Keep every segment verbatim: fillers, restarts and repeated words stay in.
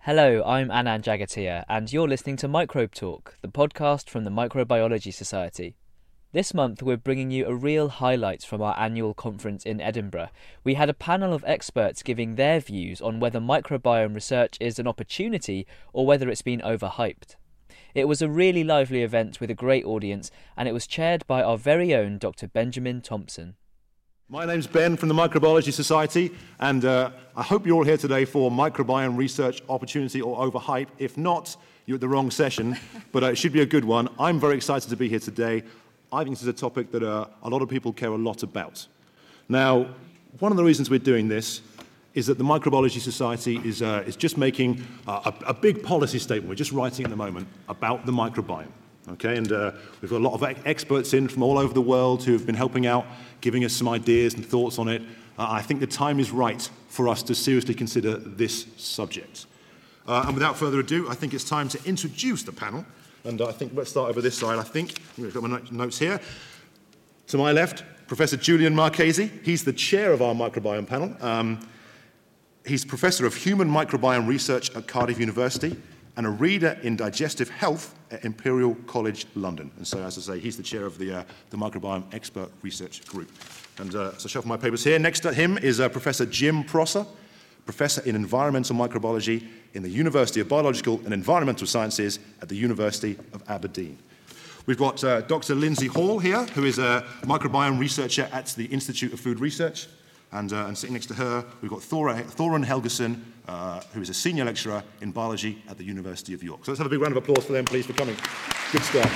Hello, I'm Anand Jagatia, and you're listening to Microbe Talk, the podcast from the Microbiology Society. This month we're bringing you a real highlight from our annual conference in Edinburgh. We had a panel of experts giving their views on whether microbiome research is an opportunity or whether it's been overhyped. It was a really lively event with a great audience, and it was chaired by our very own Doctor Benjamin Thompson. My name's Ben from the Microbiology Society, and uh, I hope you're all here today for microbiome research opportunity or overhype. If not, you're at the wrong session, but uh, it should be a good one. I'm very excited to be here today. I think this is a topic that uh, a lot of people care a lot about. Now, one of the reasons we're doing this is that the Microbiology Society is, uh, is just making uh, a, a big policy statement. We're just writing at the moment about the microbiome. Okay, and uh, we've got a lot of experts in from all over the world who have been helping out, giving us some ideas and thoughts on it. Uh, I think the time is right for us to seriously consider this subject. Uh, and without further ado, I think it's time to introduce the panel. And I think let's start over this side, I think. I've got my notes here. To my left, Professor Julian Marchesi. He's the chair of our microbiome panel. Um, he's Professor of Human Microbiome Research at Cardiff University and a reader in digestive health at Imperial College London. And so, as I say, he's the chair of the, uh, the Microbiome Expert Research Group. And uh, so I shuffle my papers here. Next to him is uh, Professor Jim Prosser, Professor in Environmental Microbiology in the University of Biological and Environmental Sciences at the University of Aberdeen. We've got uh, Doctor Lindsay Hall here, who is a microbiome researcher at the Institute of Food Research. And, uh, and sitting next to her, we've got Thora, Thoran Helgeson, uh, who is a senior lecturer in biology at the University of York. So let's have a big round of applause for them, please, for coming. Good start.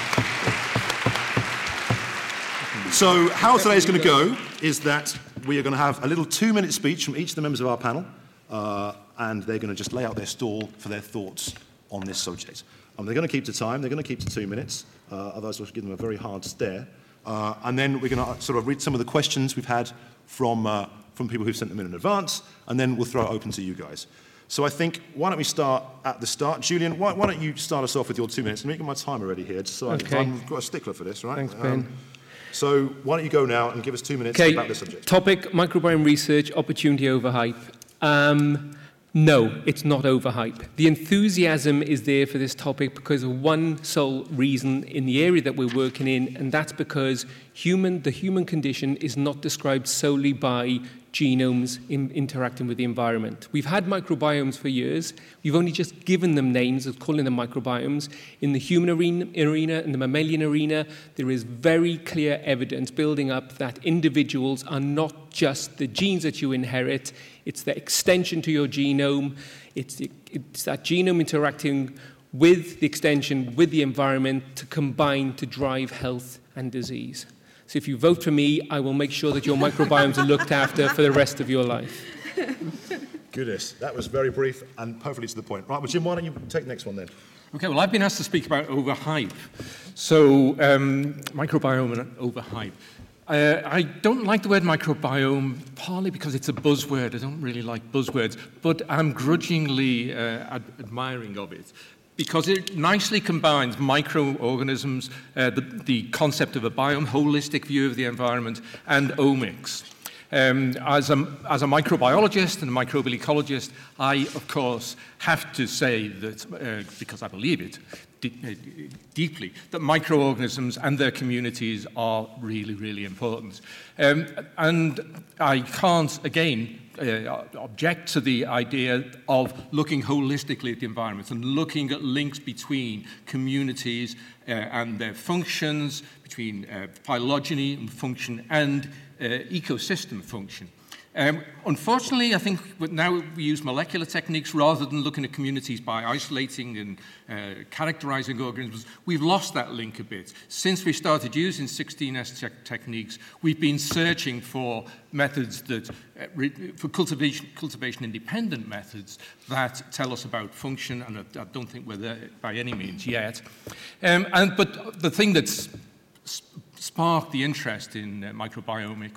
So how today's going to go is that we are going to have a little two-minute speech from each of the members of our panel, uh, and they're going to just lay out their stall for their thoughts on this subject. Um, they're going to keep to time. They're going to keep to two minutes. Uh, otherwise, we'll give them a very hard stare. Uh, and then we're going to sort of read some of the questions we've had from uh, from people who've sent them in in advance, and then we'll throw it open to you guys. So I think, why don't we start at the start? Julian, why, why don't you start us off with your two minutes? I'm making my timer ready here, just so okay. I, I've got a stickler for this, right? Thanks, Ben. Um, so why don't you go now and give us two minutes okay. about this subject. Topic, microbiome research, opportunity overhype. Um, no, it's not overhype. The enthusiasm is there for this topic because of one sole reason in the area that we're working in, and that's because human, the human condition is not described solely by genomes in, interacting with the environment. We've had microbiomes for years. We've only just given them names of calling them microbiomes. In the human arena, arena and the mammalian arena, there is very clear evidence building up that individuals are not just the genes that you inherit. It's the extension to your genome. It's, the, it's that genome interacting with the extension, with the environment to combine to drive health and disease. So if you vote for me, I will make sure that your microbiomes are looked after for the rest of your life. Goodness, that was very brief and perfectly to the point. Right, well, Jim, why don't you take the next one then? Okay, well, I've been asked to speak about overhype. So, um, microbiome and overhype. Uh, I don't like the word microbiome, partly because it's a buzzword. I don't really like buzzwords, but I'm grudgingly uh, ad- admiring of it, because it nicely combines microorganisms, uh, the, the concept of a biome, holistic view of the environment, and omics. Um, as, a, as a microbiologist and a microbial ecologist, I, of course, have to say that, uh, because I believe it de- uh, deeply, that microorganisms and their communities are really, really important. Um, and I can't, again, Uh, object to the idea of looking holistically at the environment and looking at links between communities uh, and their functions, between uh, phylogeny and function and uh, ecosystem function. Um, unfortunately, I think now we use molecular techniques rather than looking at communities by isolating and uh, characterizing organisms. We've lost that link a bit. Since we started using sixteen S te- techniques, we've been searching for methods that, uh, re- for cultivation, cultivation independent methods that tell us about function, and I, I don't think we're there by any means yet. Um, and, but the thing that's sp- sparked the interest in uh, microbiomics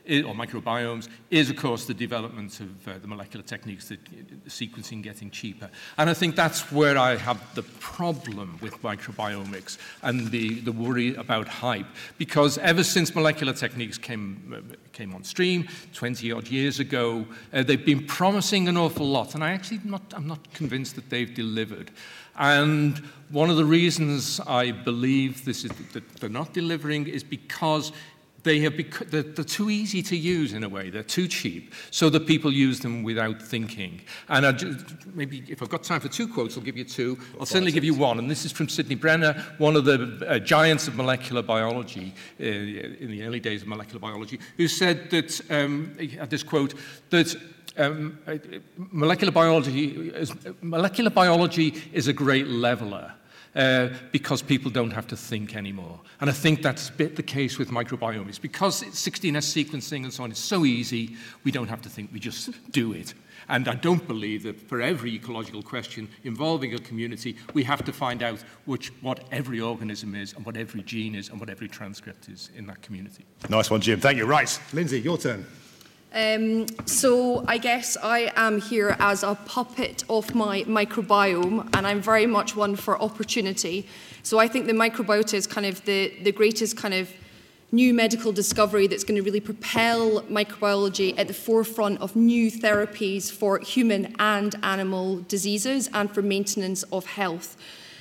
or microbiomes, is, of course, the development of uh, the molecular techniques, the, the sequencing getting cheaper. And I think that's where I have the problem with microbiomics and the, the worry about hype, because ever since molecular techniques came, uh, came on stream twenty-odd years ago, uh, they've been promising an awful lot, and I actually not, I'm not convinced that they've delivered. And one of the reasons I believe this is that they're not delivering is because They have bec- they're, they're too easy to use in a way. They're too cheap, so that people use them without thinking. And I just, maybe if I've got time for two quotes, I'll give you two. I'll certainly give you one. And this is from Sidney Brenner, one of the uh, giants of molecular biology uh, in the early days of molecular biology, who said that, um, he had this quote, that um, uh, molecular biology is, molecular biology is a great leveler. Uh, because people don't have to think anymore. And I think that's a bit the case with microbiomes. Because sixteen S sequencing and so on is so easy, we don't have to think, we just do it. And I don't believe that for every ecological question involving a community, we have to find out which, what every organism is and what every gene is and what every transcript is in that community. Nice one, Jim. Thank you. Right, Lindsay, your turn. Um, so I guess I am here as a puppet of my microbiome, and I'm very much one for opportunity. So I think the microbiota is kind of the, the greatest kind of new medical discovery that's going to really propel microbiology at the forefront of new therapies for human and animal diseases and for maintenance of health.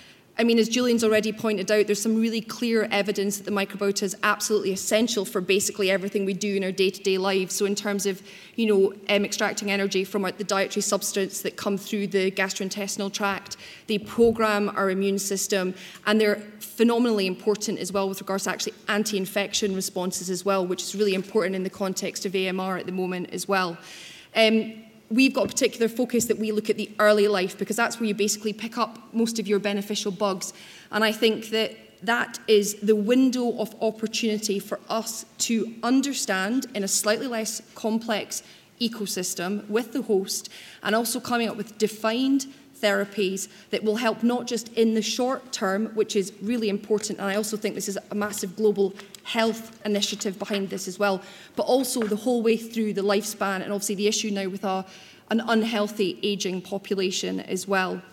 I mean, as Julian's already pointed out, there's some really clear evidence that the microbiota is absolutely essential for basically everything we do in our day-to-day lives. So in terms of, you know, um, extracting energy from our, the dietary substances that come through the gastrointestinal tract, they program our immune system, and they're phenomenally important as well with regards to actually anti-infection responses as well, which is really important in the context of A M R at the moment as well. Um, We've got a particular focus that we look at the early life, because that's where you basically pick up most of your beneficial bugs. And I think that that is the window of opportunity for us to understand in a slightly less complex ecosystem with the host, and also coming up with defined therapies that will help not just in the short term, which is really important, and I also think this is a massive global health initiative behind this as well, but also the whole way through the lifespan, and obviously the issue now with a, an unhealthy ageing population as well.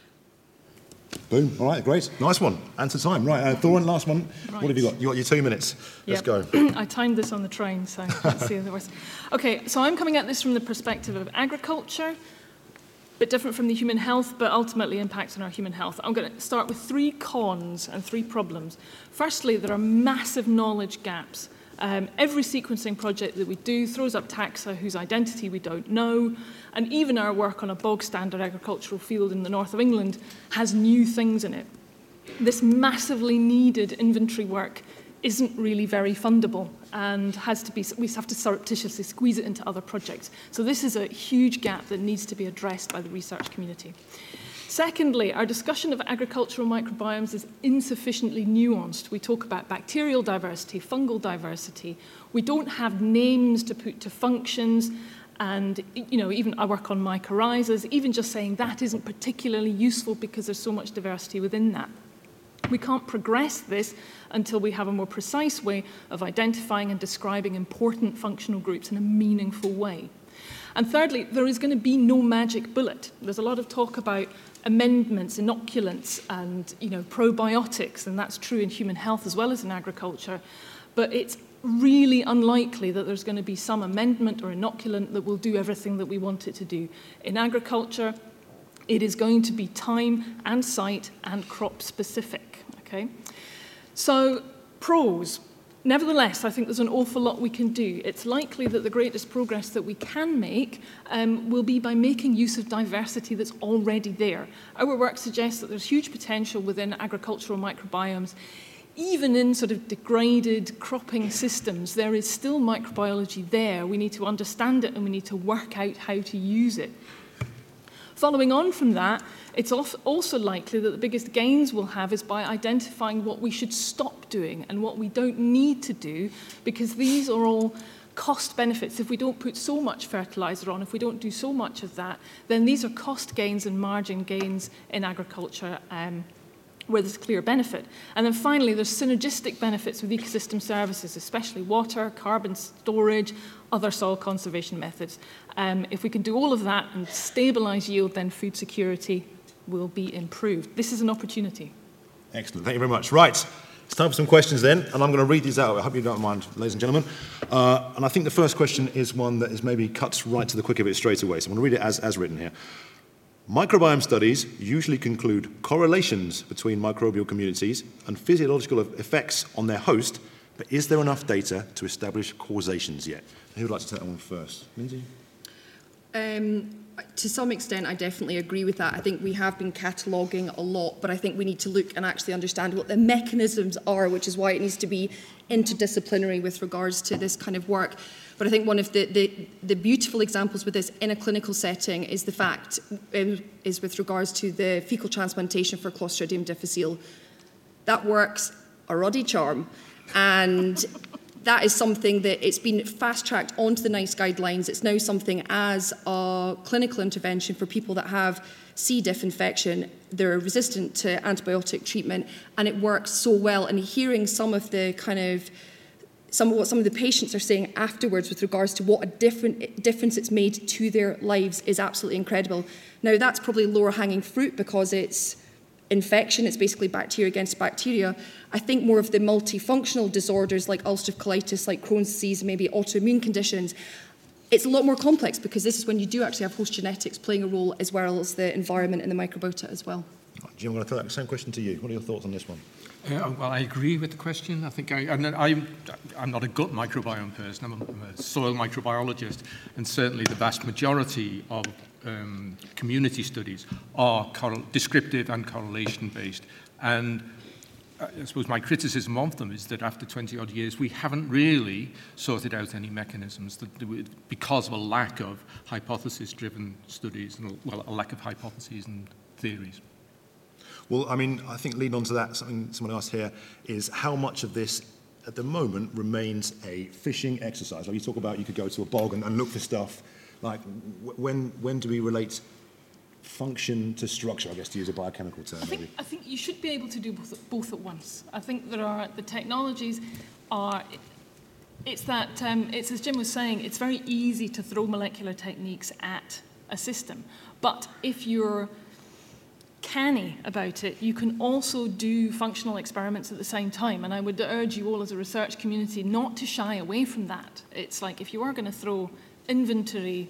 Boom. All right, great. Nice one. Answer time. Right, uh, Thorin, last one. Right. What have you got? You got your two minutes. Let's yep. go. I timed this on the train, so let's see the worst. Okay, so I'm coming at this from the perspective of agriculture, a bit different from the human health, but ultimately impacts on our human health. I'm going to start with three cons and three problems. Firstly, there are massive knowledge gaps. Um, every sequencing project that we do throws up taxa whose identity we don't know, and even our work on a bog standard agricultural field in the north of England has new things in it. This massively needed inventory work isn't really very fundable and has to be, we have to surreptitiously squeeze it into other projects. So this is a huge gap that needs to be addressed by the research community. Secondly, our discussion of agricultural microbiomes is insufficiently nuanced. We talk about bacterial diversity, fungal diversity. We don't have names to put to functions, and you know, even I work on mycorrhizas, even just saying that isn't particularly useful because there's so much diversity within that. We can't progress this until we have a more precise way of identifying and describing important functional groups in a meaningful way. And thirdly, there is going to be no magic bullet. There's a lot of talk about amendments, inoculants, and you know, probiotics, and that's true in human health as well as in agriculture. But it's really unlikely that there's going to be some amendment or inoculant that will do everything that we want it to do. In agriculture, it is going to be time and site and crop specific. Okay? So, pros. Nevertheless, I think there's an awful lot we can do. It's likely that the greatest progress that we can make um, will be by making use of diversity that's already there. Our work suggests that there's huge potential within agricultural microbiomes. Even in sort of degraded cropping systems, there is still microbiology there. We need to understand it and we need to work out how to use it. Following on from that, it's also likely that the biggest gains we'll have is by identifying what we should stop doing and what we don't need to do, because these are all cost benefits. If we don't put so much fertilizer on, if we don't do so much of that, then these are cost gains and margin gains in agriculture um, where there's clear benefit. And then finally, there's synergistic benefits with ecosystem services, especially water, carbon storage, other soil conservation methods. Um, if we can do all of that and stabilize yield, then food security will be improved. This is an opportunity. Excellent. Thank you very much. Right. It's time for some questions then, and I'm going to read these out. I hope you don't mind, ladies and gentlemen. Uh, and I think the first question is one that is maybe cuts right to the quick of it straight away. So I'm going to read it as, as written here. Microbiome studies usually conclude correlations between microbial communities and physiological effects on their host, but is there enough data to establish causations yet? Who would like to take that one first? Lindsay? Um, to some extent, I definitely agree with that. I think we have been cataloguing a lot, but I think we need to look and actually understand what the mechanisms are, which is why it needs to be interdisciplinary with regards to this kind of work. But I think one of the, the, the beautiful examples with this in a clinical setting is the fact, um, is with regards to the fecal transplantation for Clostridium difficile. That works a ruddy charm. And that is something that it's been fast-tracked onto the NICE guidelines. It's now something as a clinical intervention for people that have C. diff infection. They're resistant to antibiotic treatment, and it works so well. And hearing some of the kind of some of what some of the patients are saying afterwards with regards to what a different difference it's made to their lives is absolutely incredible. Now, that's probably lower-hanging fruit because it's infection, it's basically bacteria against bacteria. I think more of the multifunctional disorders like ulcerative colitis, like Crohn's disease, maybe autoimmune conditions, it's a lot more complex because this is when you do actually have host genetics playing a role as well as the environment and the microbiota as well. Jim, I'm going to throw that same question to you. What are your thoughts on this one? Uh, well, I agree with the question. I think I, I'm, not, I'm, I'm not a gut microbiome person. I'm a, I'm a soil microbiologist, and certainly the vast majority of um, community studies are descriptive and correlation-based. And I suppose my criticism of them is that after twenty odd years, we haven't really sorted out any mechanisms that, because of a lack of hypothesis-driven studies and, well, a lack of hypotheses and theories. Well, I mean, I think leading on to that, something someone asked here is how much of this at the moment remains a fishing exercise? Like you talk about, you could go to a bog and, and look for stuff. Like when when do we relate function to structure, I guess, to use a biochemical term? I think, maybe? I think you should be able to do both, both at once. I think there are, the technologies are, it's that, um, it's as Jim was saying, it's very easy to throw molecular techniques at a system. But if you're canny about it, you can also do functional experiments at the same time. And I would urge you all as a research community not to shy away from that. It's like if you are going to throw inventory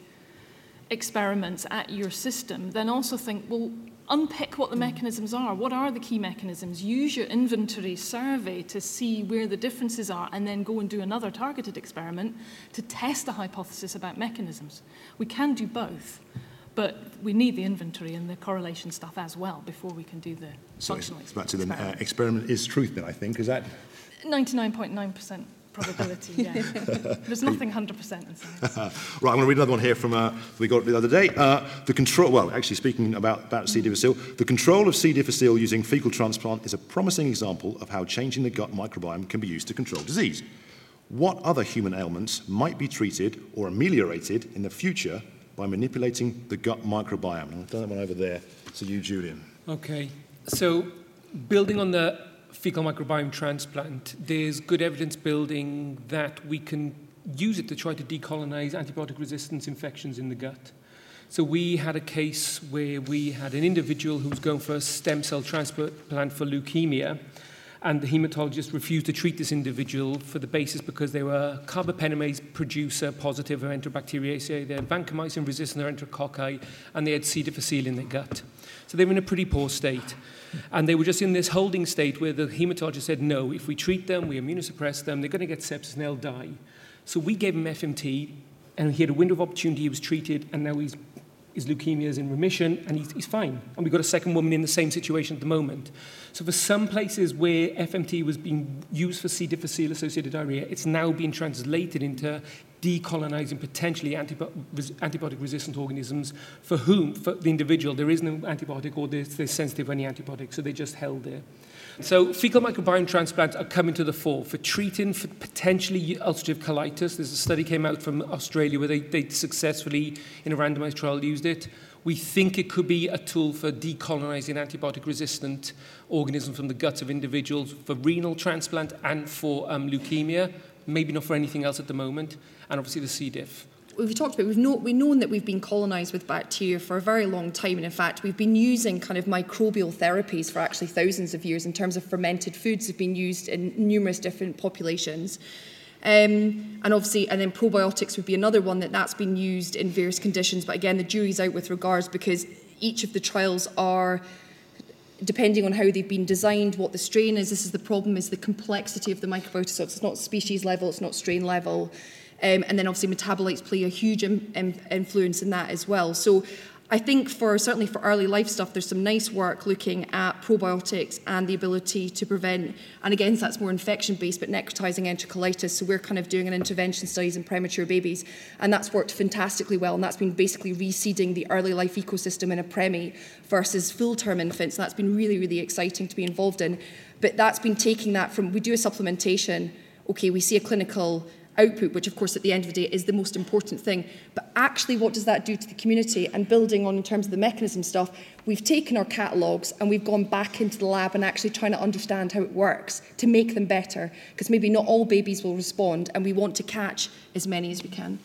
experiments at your system, then also think, well, unpick what the mechanisms are. What are the key mechanisms? Use your inventory survey to see where the differences are, and then go and do another targeted experiment to test a hypothesis about mechanisms. We can do both, but we need the inventory and the correlation stuff as well before we can do the so functional it's back to experiment. the uh, experiment is truth then, I think. Is that? ninety-nine point nine percent probability, yeah. There's nothing one hundred percent in science. Right, I'm going to read another one here from uh, we got the other day. Uh, the control, well, actually speaking about, about C. difficile, the control of C. difficile using fecal transplant is a promising example of how changing the gut microbiome can be used to control disease. What other human ailments might be treated or ameliorated in the future by manipulating the gut microbiome? I'll turn that one over there to you, Julian. Okay, so building on the fecal microbiome transplant, there's good evidence building that we can use it to try to decolonize antibiotic resistance infections in the gut. So we had a case where we had an individual who was going for a stem cell transplant for leukemia, and the hematologist refused to treat this individual for the basis because they were carbapenemase producer positive of Enterobacteriaceae, they had vancomycin resistant enterococci, and they had C. difficile in their gut. So they were in a pretty poor state. And they were just in this holding state where the hematologist said, no, if we treat them, we immunosuppress them, they're going to get sepsis and they'll die. So we gave him F M T, and he had a window of opportunity, he was treated, and now he's, his leukemia is in remission, and he's, he's fine. And we've got a second woman in the same situation at the moment. So for some places where F M T was being used for C. difficile-associated diarrhea, it's now being translated into decolonizing potentially antibi- antibiotic-resistant organisms for whom, for the individual, there is no antibiotic or they're, they're sensitive to any antibiotic, so they're just held there. So fecal microbiome transplants are coming to the fore for treating for potentially ulcerative colitis. There's a study came out from Australia where they, they successfully, in a randomized trial, used it. We think it could be a tool for decolonizing antibiotic-resistant organisms from the guts of individuals for renal transplant and for um, leukemia, maybe not for anything else at the moment, and obviously the C. diff. We've talked about, we've, know, we've known that we've been colonised with bacteria for a very long time, and in fact we've been using kind of microbial therapies for actually thousands of years in terms of fermented foods have been used in numerous different populations. Um, and obviously, and then probiotics would be another one that that's been used in various conditions, but again the jury's out with regards because each of the trials are, depending on how they've been designed, what the strain is, this is the problem, is the complexity of the microbiota, so it's not species level, it's not strain level. Um, and then obviously metabolites play a huge im- im- influence in that as well. So I think for certainly for early life stuff, there's some nice work looking at probiotics and the ability to prevent, and again, that's more infection-based, but necrotizing enterocolitis. So we're kind of doing an intervention studies in premature babies, and that's worked fantastically well, and that's been basically reseeding the early life ecosystem in a premi versus full-term infants, and that's been really, really exciting to be involved in. But that's been taking that from, we do a supplementation, okay, we see a clinical output, which of course at the end of the day is the most important thing, but actually what does that do to the community? And building on in terms of the mechanism stuff, we've taken our catalogues and we've gone back into the lab and actually trying to understand how it works to make them better, because maybe not all babies will respond and we want to catch as many as we can.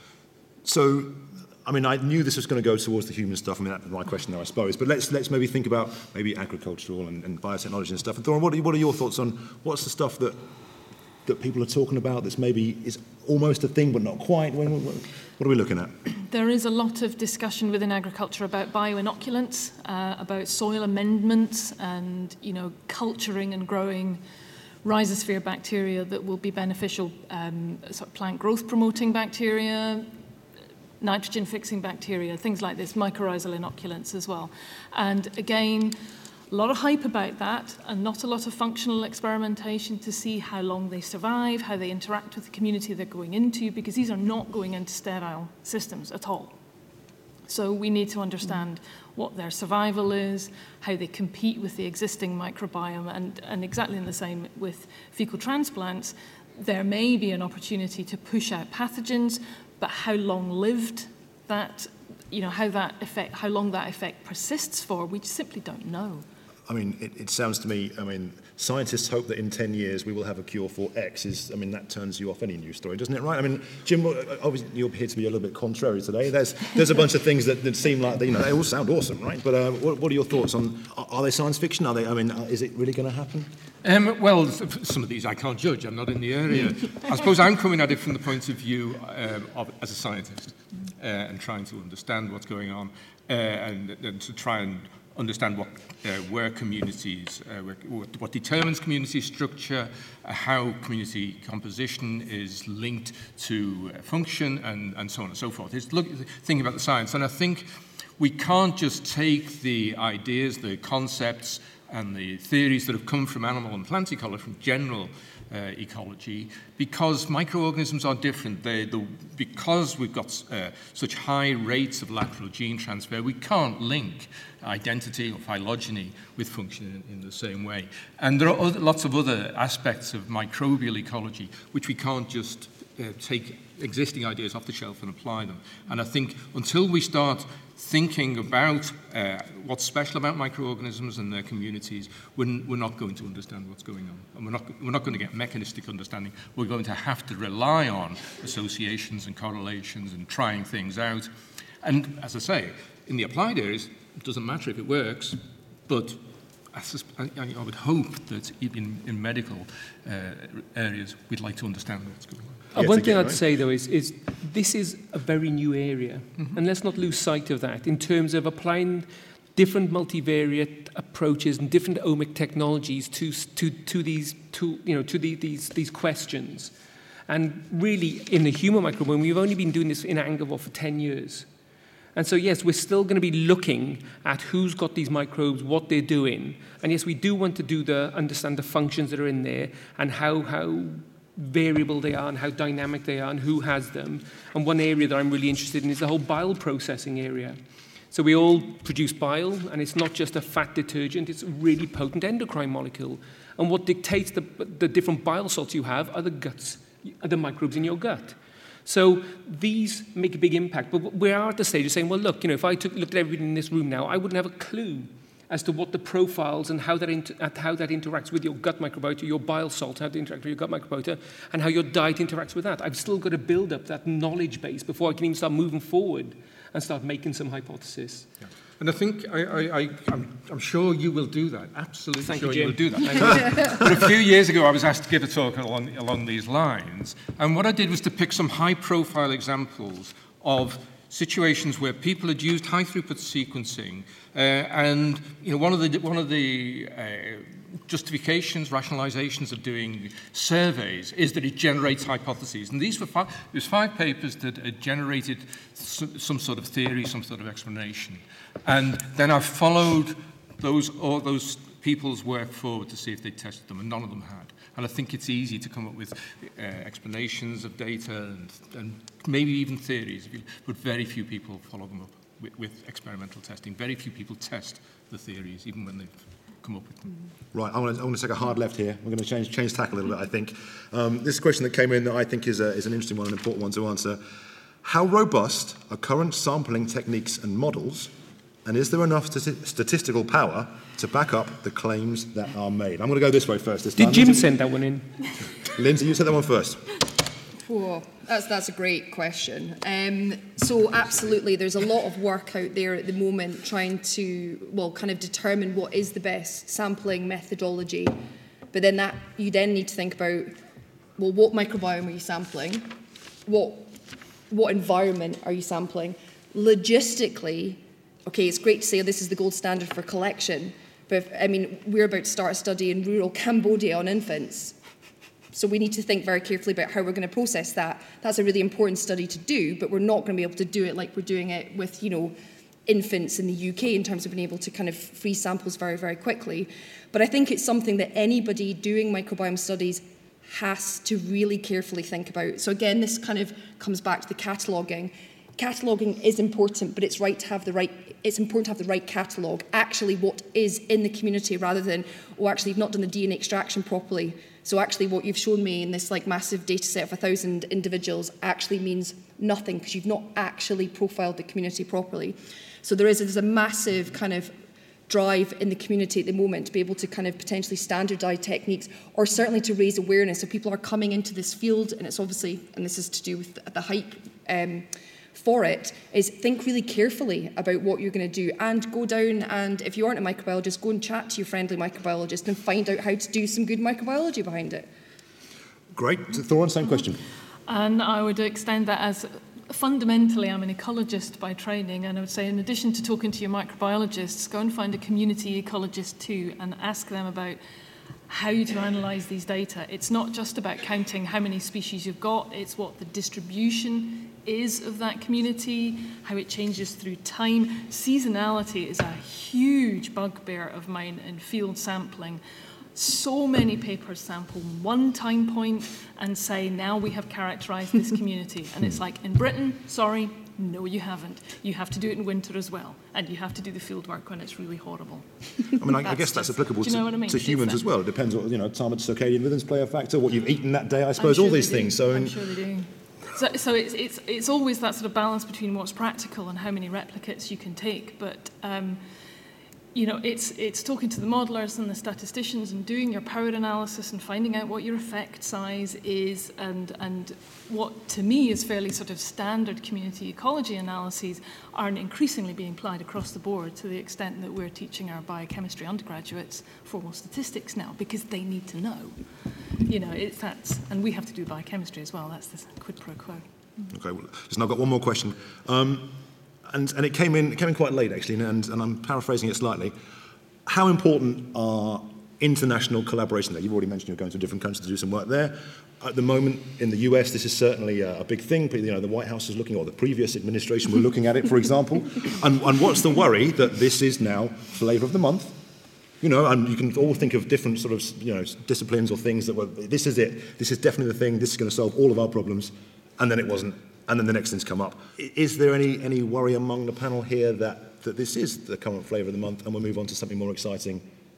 So, I mean, I knew this was going to go towards the human stuff. I mean, that's my question now, I suppose. But let's let's maybe think about maybe agricultural and, and biotechnology and stuff. And Thorin, what are, what are your thoughts on what's the stuff that that people are talking about that's maybe is almost a thing but not quite? When, what, what are we looking at? There is a lot of discussion within agriculture about bioinoculants, uh, about soil amendments and, you know, culturing and growing rhizosphere bacteria that will be beneficial, um, sort of plant growth promoting bacteria, nitrogen fixing bacteria, things like this, mycorrhizal inoculants as well. And again, a lot of hype about that and not a lot of functional experimentation to see how long they survive, how they interact with the community they're going into, because these are not going into sterile systems at all. So we need to understand what their survival is, how they compete with the existing microbiome, and, and exactly in the same with fecal transplants, there may be an opportunity to push out pathogens, but how long-lived that, you know, how that effect, how long that effect persists for, we simply don't know. I mean, it, it sounds to me, I mean, scientists hope that in ten years we will have a cure for X. Is, I mean, that turns you off any news story, doesn't it, right? I mean, Jim, obviously you appear to be a little bit contrary today. There's there's a bunch of things that, that seem like, you know, they all sound awesome, right? But uh, what, what are your thoughts on, are, are they science fiction? Are they, I mean, is it really going to happen? Um, well, some of these I can't judge. I'm not in the area. I suppose I'm coming at it from the point of view um, of, as a scientist uh, and trying to understand what's going on uh, and, and to try and understand what, uh, where communities, uh, where, what determines community structure, uh, how community composition is linked to uh, function, and, and so on and so forth. It's look, thinking about the science. And I think we can't just take the ideas, the concepts, and the theories that have come from animal and plant ecology, from general uh, ecology, because microorganisms are different. They, the, because we've got uh, such high rates of lateral gene transfer, we can't link identity or phylogeny with function in, in the same way. And there are other, lots of other aspects of microbial ecology which we can't just uh, take existing ideas off the shelf and apply them. And I think until we start thinking about uh, what's special about microorganisms and their communities, we're, we're not going to understand what's going on. And we're not, we're not going to get mechanistic understanding. We're going to have to rely on associations and correlations and trying things out. And as I say, in the applied areas, it doesn't matter if it works, but I, susp- I, I would hope that in, in medical uh, areas, we'd like to understand what's going on. Uh, one thing I'd say, though, is, is this is a very new area, mm-hmm. and let's not lose sight of that in terms of applying different multivariate approaches and different omic technologies to to to these to you know to the, these these questions. And really, in the human microbiome, we've only been doing this in Angkor for ten years. And so, yes, we're still going to be looking at who's got these microbes, what they're doing. And yes, we do want to do the understand the functions that are in there and how how variable they are and how dynamic they are and who has them. And one area that I'm really interested in is the whole bile processing area. So we all produce bile, and it's not just a fat detergent, it's a really potent endocrine molecule. And what dictates the, the different bile salts you have are the guts, are the microbes in your gut. So these make a big impact. But we are at the stage of saying, well, look, you know, if I took, looked at everybody in this room now, I wouldn't have a clue as to what the profiles and how that, inter- how that interacts with your gut microbiota, your bile salt, how they interact with your gut microbiota, and how your diet interacts with that. I've still got to build up that knowledge base before I can even start moving forward and start making some hypotheses. Yeah. And I think I, I, I, I'm, I'm sure you will do that. Absolutely Thank sure you, you will do that. But a few years ago, I was asked to give a talk along, along these lines. And what I did was to pick some high-profile examples of situations where people had used high-throughput sequencing, uh, and you know, one of the one of the uh, justifications, rationalizations of doing surveys is that it generates hypotheses. And these were five, it was five papers that had generated some, some sort of theory, some sort of explanation. And then I followed those all those people's work forward to see if they tested them, and none of them had. And I think it's easy to come up with uh, explanations of data and, and maybe even theories, but very few people follow them up with, with experimental testing. Very few people test the theories, even when they've come up with them. Right, I'm going to take a hard left here. We're going to change, change tack a little bit, I think. Um, this question that came in that I think is, a, is an interesting one, an important one to answer. How robust are current sampling techniques and models, and is there enough stati- statistical power to back up the claims that are made? I'm going to go this way first this time. Did Jim send that one in? Lindsay, you said that one first. Whoa, that's, that's a great question. Um, so absolutely, there's a lot of work out there at the moment trying to, well, kind of determine what is the best sampling methodology. But then that you then need to think about, well, what microbiome are you sampling? What, what environment are you sampling? Logistically, okay, it's great to say this is the gold standard for collection, but if, I mean, we're about to start a study in rural Cambodia on infants. So we need to think very carefully about how we're going to process that. That's a really important study to do, but we're not going to be able to do it like we're doing it with, you know, infants in the U K in terms of being able to kind of freeze samples very, very quickly. But I think it's something that anybody doing microbiome studies has to really carefully think about. So again, this kind of comes back to the cataloguing. Cataloguing is important, but it's right to have the right, it's important to have the right catalogue, actually what is in the community rather than, oh, actually you've not done the D N A extraction properly. So actually what you've shown me in this like massive data set of a thousand individuals actually means nothing because you've not actually profiled the community properly. So there is there's a massive kind of drive in the community at the moment to be able to kind of potentially standardise techniques or certainly to raise awareness. So people are coming into this field, and it's obviously, and this is to do with the hype um, for it, is think really carefully about what you're going to do and go down and, if you aren't a microbiologist, go and chat to your friendly microbiologist and find out how to do some good microbiology behind it. Great. Thoran, same question. And I would extend that as, fundamentally, I'm an ecologist by training, and I would say in addition to talking to your microbiologists, go and find a community ecologist too and ask them about how to analyse these data. It's not just about counting how many species you've got, it's what the distribution is of that community, how it changes through time. Seasonality is a huge bugbear of mine in field sampling. So many papers sample one time point and say, now we have characterised this community. And it's like, in Britain, sorry, no, you haven't. You have to do it in winter as well. And you have to do the field work when it's really horrible. I mean, I, I guess that's just, applicable to, I mean? to humans as well. It depends what, you know, time of circadian rhythms play a factor, what you've eaten that day, I suppose, sure all these they do. things. So, I'm in, sure they do. So, so it's, it's, it's always that sort of balance between what's practical and how many replicates you can take. But, um, you know, it's, it's talking to the modelers and the statisticians and doing your power analysis and finding out what your effect size is and, and what, to me, is fairly sort of standard community ecology analyses are increasingly being applied across the board to the extent that we're teaching our biochemistry undergraduates formal statistics now because they need to know. You know, it's that, and we have to do biochemistry as well. That's the quid pro quo. okay, well, listen, I've got one more question. Um, and, and it came in, it came in quite late, actually, and, and I'm paraphrasing it slightly. How important are international collaboration there? You've already mentioned you're going to different countries to do some work there. At the moment, in the U S, this is certainly a, a big thing. You know, the White House is looking, or the previous administration were looking at it, for example. And, and what's the worry that this is now flavour of the month? You know, and you can all think of different sort of, you know, disciplines or things that were, this is it, this is definitely the thing, this is going to solve all of our problems, and then it wasn't, and then the next thing's come up. Is there any, any worry among the panel here that, that this is the current flavour of the month and we'll move on to something more exciting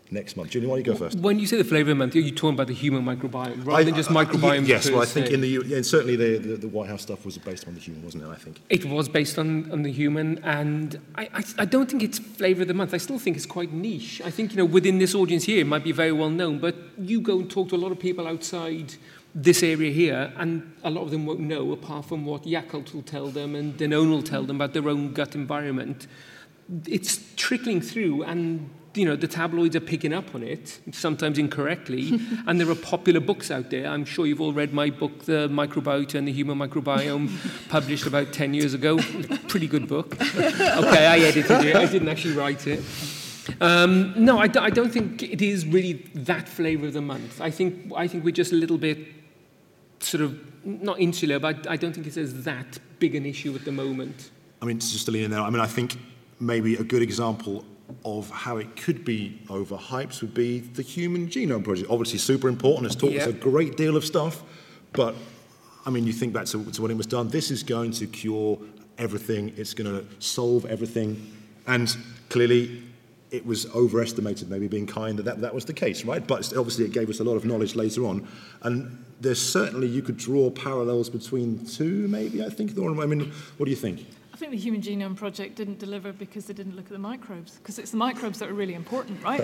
next month. Julian, why don't you go first? When you say the flavour of the month, you're talking about the human microbiome, rather I, than just I, microbiome. Yes, per well, I think se. in the yeah, certainly the, the the White House stuff was based on the human, wasn't it? I think it was based on, on the human, and I, I I don't think it's flavour of the month. I still think it's quite niche. I think, you know, within this audience here, it might be very well known, but you go and talk to a lot of people outside this area here, and a lot of them won't know, apart from what Yakult will tell them and Danone will tell them about their own gut environment. It's trickling through, and you know, the tabloids are picking up on it, sometimes incorrectly, and there are popular books out there. I'm sure you've all read my book, The Microbiota and the Human Microbiome, published about ten years ago. Pretty good book. Okay, I edited it. I didn't actually write it. Um, no, I, d- I don't think it is really that flavour of the month. I think I think we're just a little bit sort of, not insular, but I don't think it's as that big an issue at the moment. I mean, just to lean in there, I mean, I think maybe a good example of how it could be overhyped would be the Human Genome Project. Obviously super important, it's taught us Yeah. a great deal of stuff, but I mean, you think back to, to when it was done, this is going to cure everything, it's going to solve everything, and clearly it was overestimated, maybe being kind, that that, that was the case, right? But obviously it gave us a lot of knowledge later on, and there's certainly, you could draw parallels between the two, maybe, I think. I mean, what do you think? I think the Human Genome Project didn't deliver because they didn't look at the microbes, because it's the microbes that are really important, right?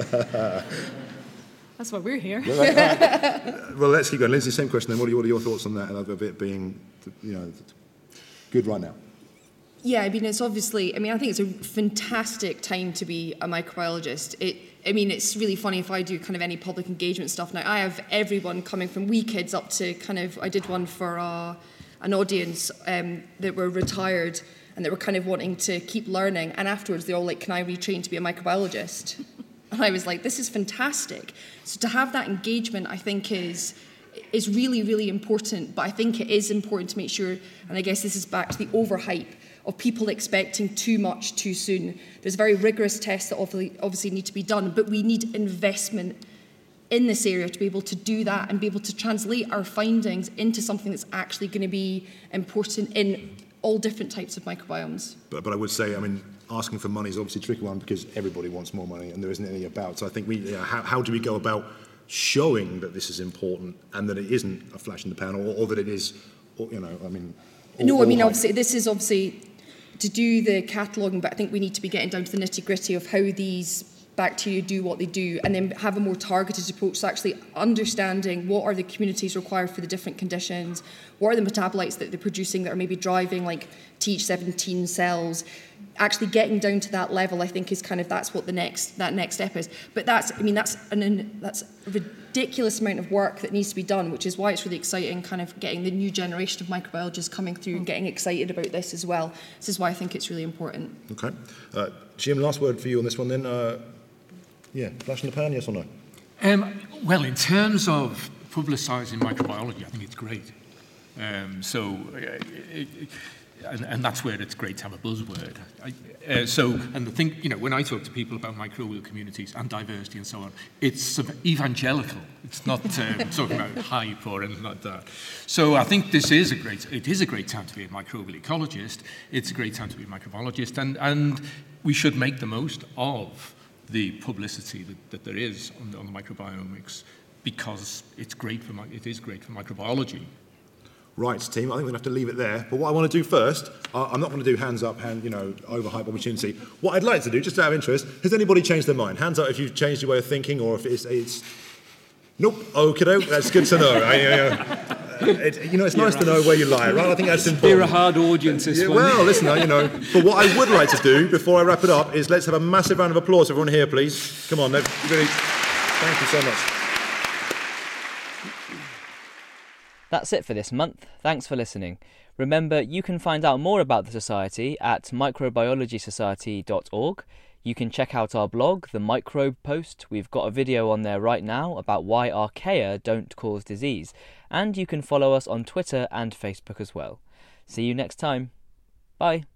That's why we're here. Well, let's keep going. Lindsay, same question then. What are, your, what are your thoughts on that, of it being, you know, good right now? Yeah, I mean, it's obviously, I mean, I think it's a fantastic time to be a microbiologist. It, I mean, it's really funny if I do kind of any public engagement stuff now. I have everyone coming from wee kids up to kind of, I did one for uh, an audience um, that were retired and that were kind of wanting to keep learning. And afterwards, they're all like, can I retrain to be a microbiologist? And I was like, this is fantastic. So to have that engagement, I think, is is really, really important. But I think it is important to make sure, and I guess this is back to the overhype of people expecting too much too soon. There's very rigorous tests that obviously, obviously need to be done, but we need investment in this area to be able to do that and be able to translate our findings into something that's actually going to be important in all different types of microbiomes. But, but I would say, I mean, asking for money is obviously a tricky one because everybody wants more money and there isn't any about. So I think we, you know, how, how do we go about showing that this is important and that it isn't a flash in the pan, or, or that it is, or, you know, I mean... All, no, I mean, hype. obviously, this is obviously to do the cataloguing, but I think we need to be getting down to the nitty-gritty of how these bacteria do what they do, and then have a more targeted approach to actually understanding what are the communities required for the different conditions, what are the metabolites that they're producing that are maybe driving like T H seventeen cells. Actually getting down to that level, I think, is kind of, that's what the next that next step is. But that's, I mean, that's an, an that's a ridiculous amount of work that needs to be done, which is why it's really exciting, kind of getting the new generation of microbiologists coming through and getting excited about this as well. This is why I think it's really important. Okay. Uh, Jim, last word for you on this one then. Uh, yeah, flash in the pan, yes or no? Um, well, in terms of publicising microbiology, I think it's great. Um, so, uh, it, it, and, and that's where it's great to have a buzzword. I, uh, so, and the thing, you know, when I talk to people about microbial communities and diversity and so on, it's evangelical. It's not um, talking about hype or anything like that. So I think this is a great, it is a great time to be a microbial ecologist. It's a great time to be a microbiologist, and, and we should make the most of the publicity that, that there is on the, on the microbiomics, because it's great for, it is great for microbiology. Right, team, I think we're going to have to leave it there. But what I want to do first, uh, I'm not going to do hands up, hand, you know, overhype opportunity. What I'd like to do, just out of interest, has anybody changed their mind? Hands up if you've changed your way of thinking, or if it's... it's... Nope, okay, that's good to know. I, uh, it, you know, it's nice right. to know where you lie, right? I think that's important. They're a hard audience, this yeah, one. Well, listen, you know, but what I would like to do, before I wrap it up, is let's have a massive round of applause, everyone here, please. Come on, really, thank you so much. That's it for this month. Thanks for listening. Remember, you can find out more about the Society at microbiology society dot org. You can check out our blog, The Microbe Post. We've got a video on there right now about why archaea don't cause disease. And you can follow us on Twitter and Facebook as well. See you next time. Bye.